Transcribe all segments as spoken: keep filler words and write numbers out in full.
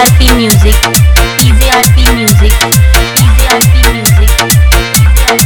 R P Music, Easy R P Music, Easy R P Music, Easy R P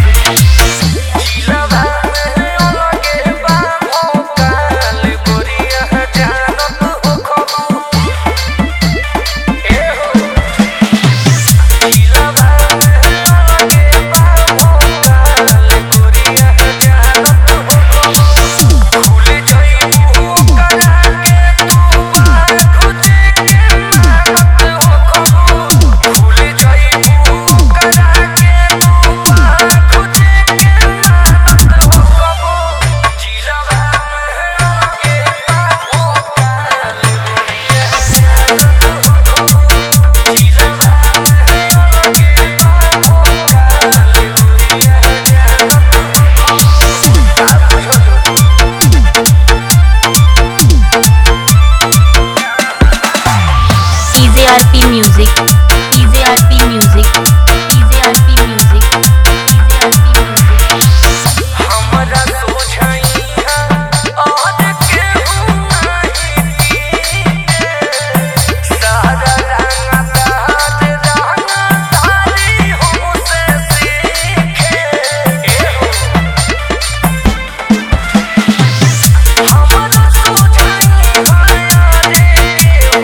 Music, Easy R P Music, Easy R P Music, Easy R P Music। हमरा सोझइया और केहू नहीं सारा रंग ताज रंग तारी हमसे सीखे हमरा सोझइया और केहू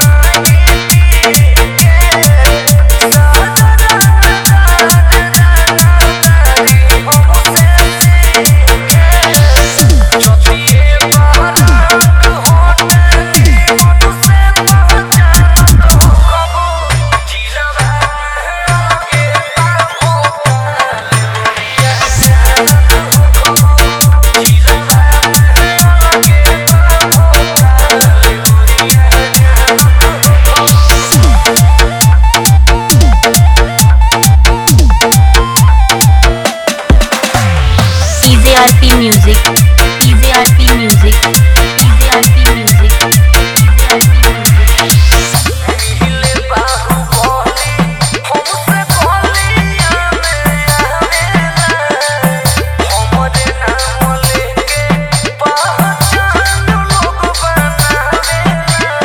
Easy R P Music, Easy R P Music, Easy R P Music, Easy R P Music। हिले बाहु बोली हमसे बोलिया में आवेला हमरे नाम लेके पहचान लोग बनावेला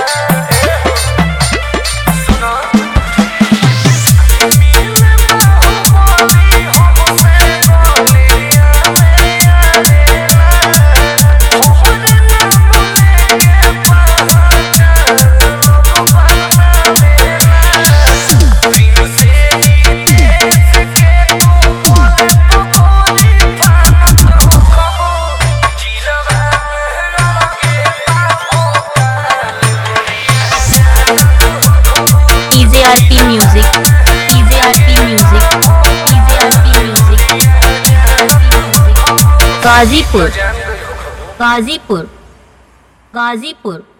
सुनो हिले बाहु बोली हमसे बोलिया Easy R P Music, Easy R P Music, Easy R P Music, Ghazipur, Ghazipur, Ghazipur।